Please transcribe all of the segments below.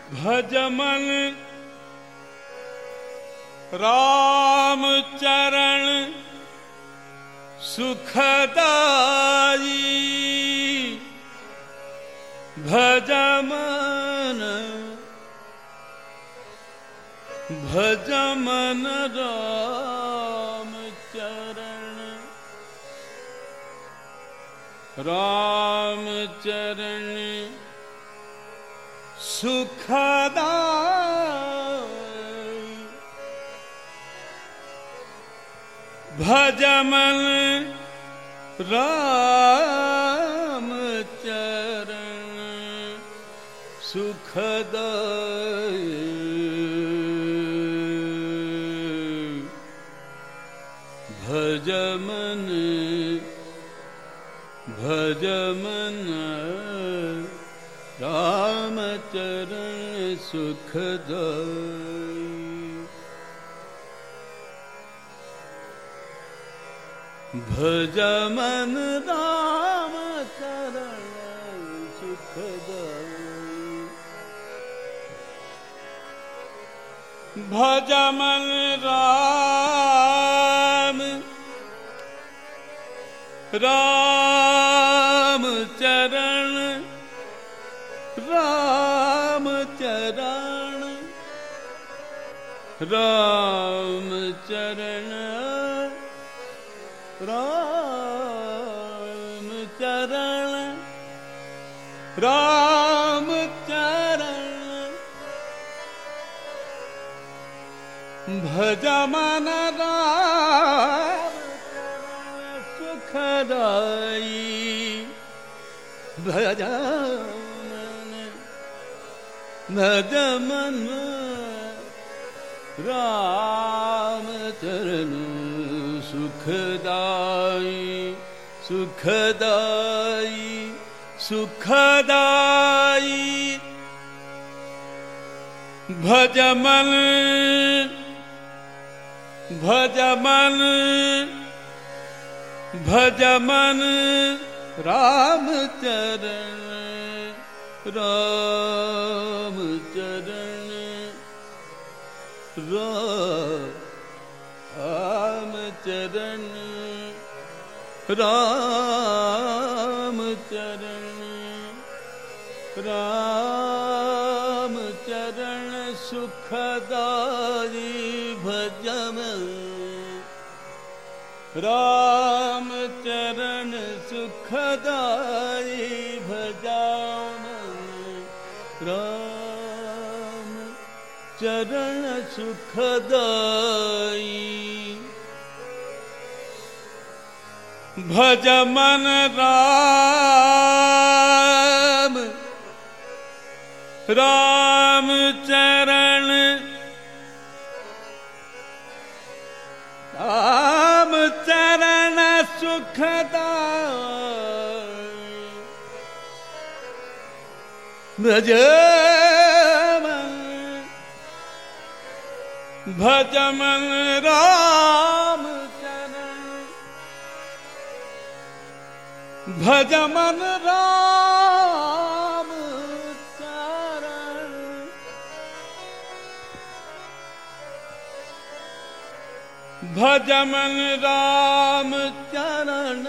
भजमन राम चरण सुखदाई भजमन भजमन राम चरण सुखदाई भजमन राम चरण सुखदाई भजमन भजमन राम चरण सुखदाई भजमन राम चरण सुखदाई भजमन राम चरण राम चरण राम चरण राम चरण राम चरण भजमन राम सुखदाई भजमन भजमन राम चरण सुखदाई सुखदाई सुखदाई भजमन भजमन भजमन राम चरण राम चरण राम चरण राम चरण राम चरण सुखदाई भजमन राम चरण सुखदाई भजमन राम चरण सुखदाई भजमन राम चरण राम चरण सुखदाई भजमन भजमन राम चरण भजमन राम चरण भजमन राम चरण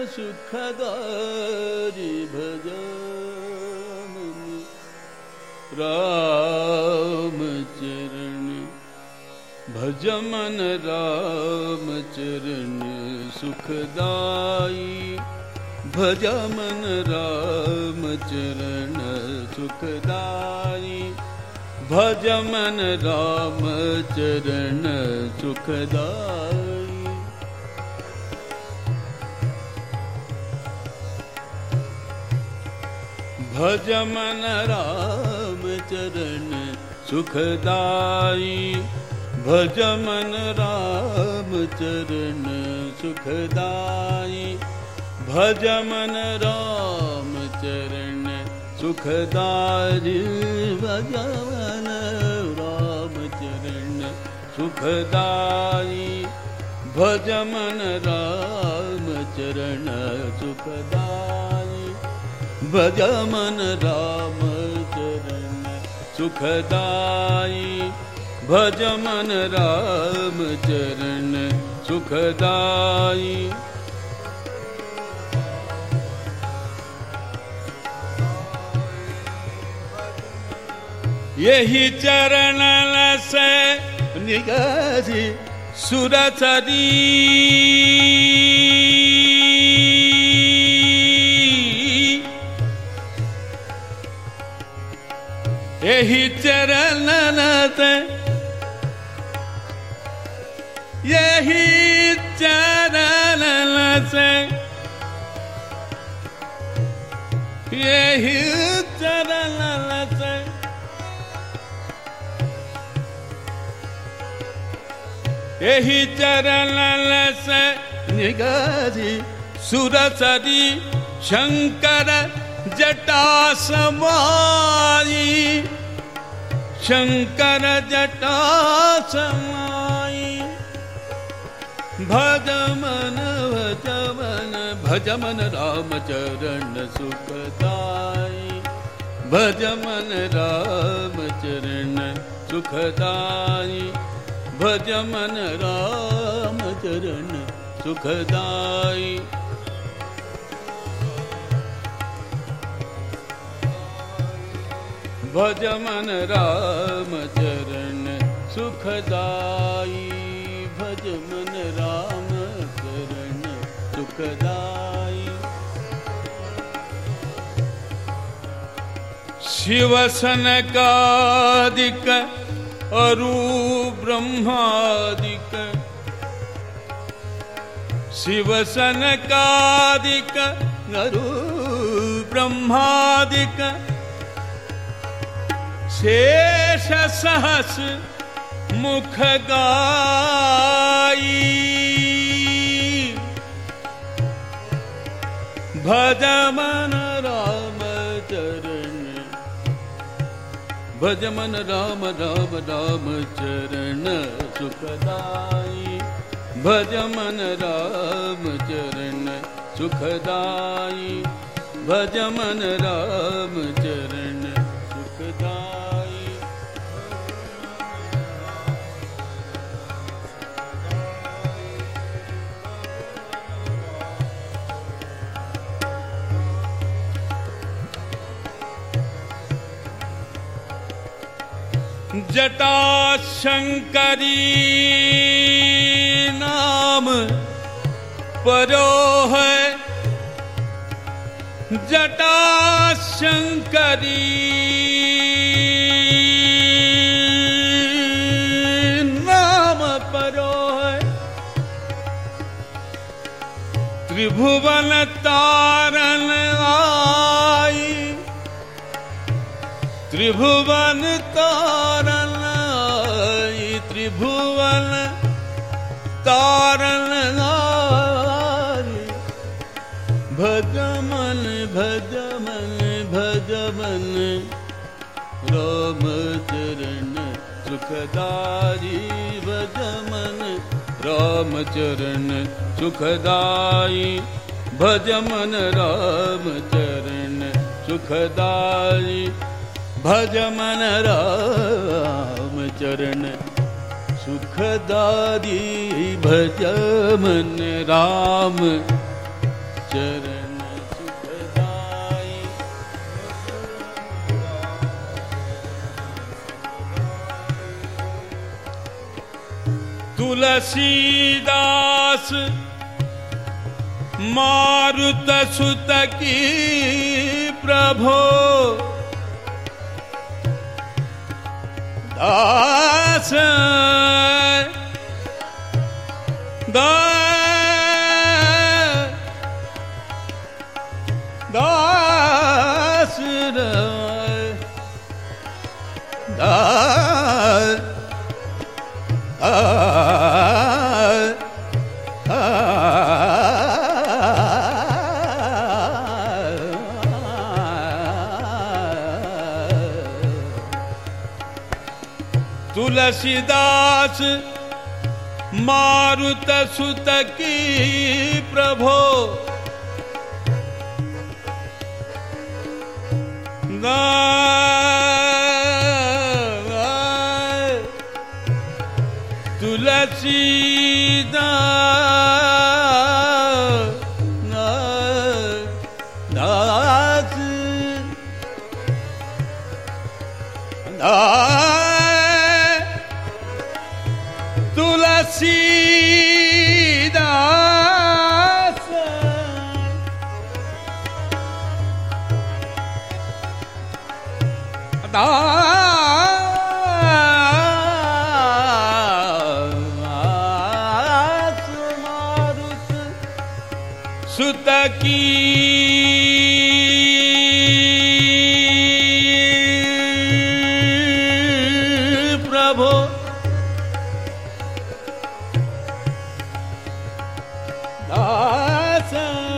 सुखदाई भजमन राम चरण भजमन राम चरण सुखदाई भजमन राम चरण सुखदाई भजमन राम चरण सुखदाई भजमन राम चरण सुखदाई भजमन राम चरण सुखदाई भजमन राम चरण सुखदाई भजमन राम चरण सुखदाई भजमन राम चरण सुखदाई भजमन राम चरण सुखदाई भज मन राम चरण सुखदाई यही चरण से निगरी सुरसरी यही चरण से यही चरण से यही चरण से यही चरण से निगरी सुरसरी शंकर जटा समाई शंकर जटा समाई भज मन भज मन राम चरण सुखदाई भज मन राम चरण सुखदाई भज मन राम चरण सुखदाई भज मन राम चरण सुखदाई भज मन राम चरण सुखदाई शिव सनकादिक अरु ब्रह्मादिक शिव सनकादिक अरु ब्रह्मादिक शेष सहस मुख गाई भज मन राम चरण भज मन राम राम राम चरण सुखदाई भज मन राम चरण सुखदाई भज मन राम चरण सुखदाई जटा शंकरी नाम परो है जटा शंकरी नाम परो है त्रिभुवन तारन आई त्रिभुवन तारन आई त्रिभुवन तारन आई भज मन भज मन भज मन राम चरण सुखदाई भज मन राम चरण सुखदाई भज मन राम चरण सुखदाई भज मन राम चरण सुखदाई भज मन राम चरण सुखदाई तुलसीदास मारुत सुत की प्रभो दास दास तुलसीदास मारुत सुत की प्रभो दास सुत की प्रभो दास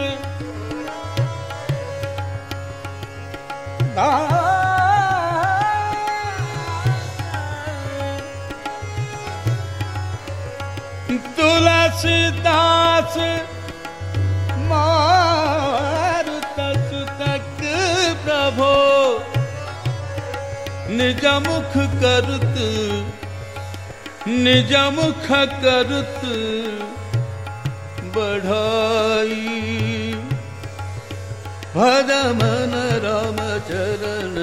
तुलसीदास मारुत सुतक प्रभो निज मुख करुत निज मुख करुत बढ़ाई भज मन राम चरण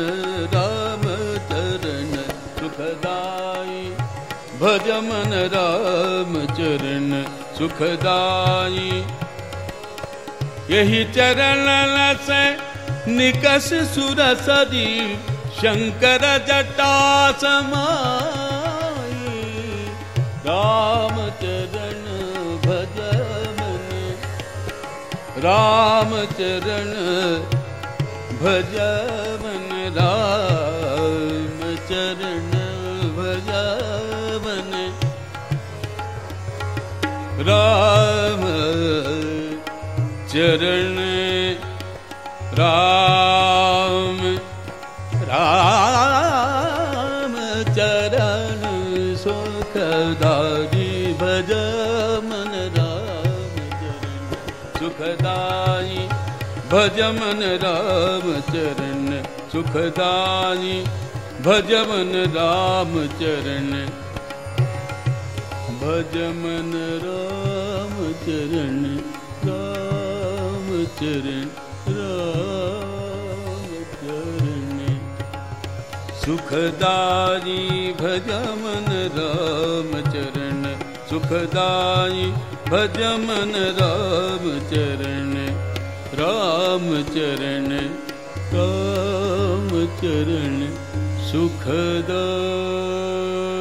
सुखदाई भज मन राम चरण सुखदाई यही चरण लस निकस सुरसरी शंकर जटा समाई राम चरण भज मन राम चरण भज मन राम चरण भज मन राम चरण राम राम चरण सुखदाई भज मन राम चरण सुखदाई भज मन राम चरण सुखदाई भज मन राम चरण भज मन राम चरण राम चरण सुखदाई भज मन राम चरण सुखदाई भज मन राम चरण राम चरण सुखदाई।